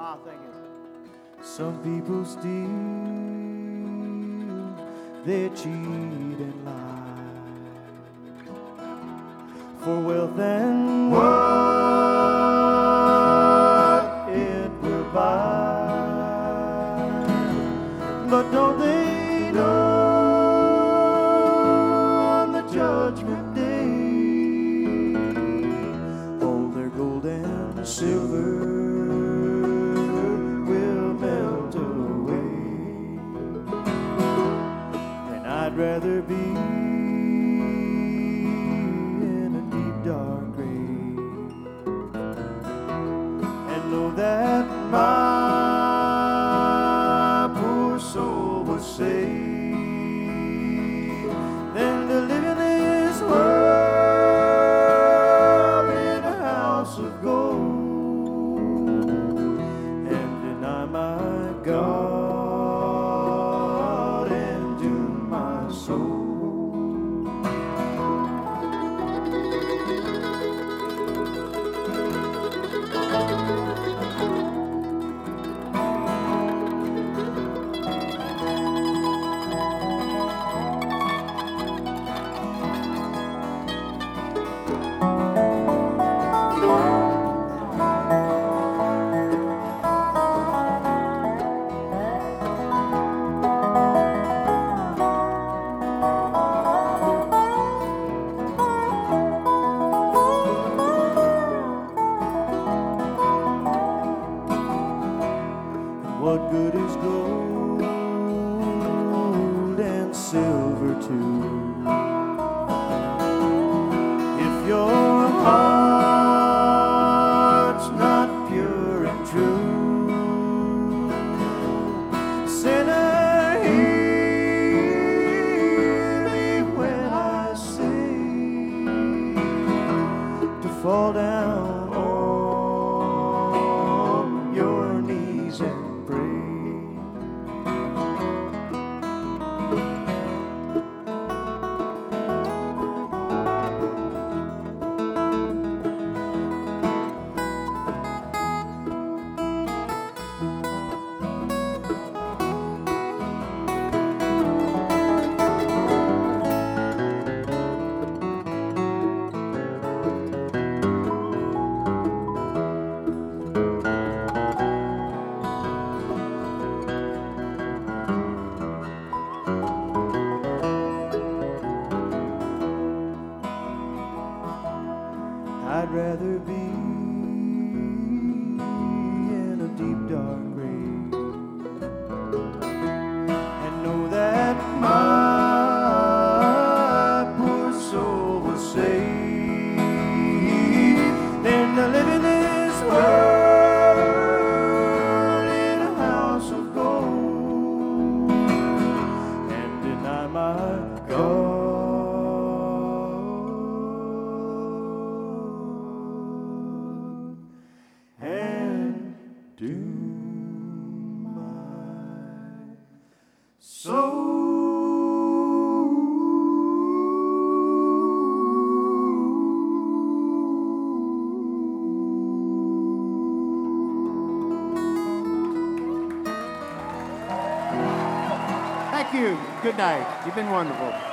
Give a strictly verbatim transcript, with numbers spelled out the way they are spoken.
Ah, thank you. Some people steal, they cheat and lie for wealth and what it will buy. But don't they know on the judgment day all their gold and silver will melt away? And I'd rather be in a deep dark grave and know that my poor soul was saved than to live in this world in a house of gold and deny my God and doom my soul. What good is gold and silver too if your heart's not pure and true? Sinner, hear me when I say to fall down on your knees and pray. I'd rather be in a deep dark grave and know that my poor soul was saved than to live in this world in a house of gold and deny my God and doom my soul. Thank you. Good night. You've been wonderful.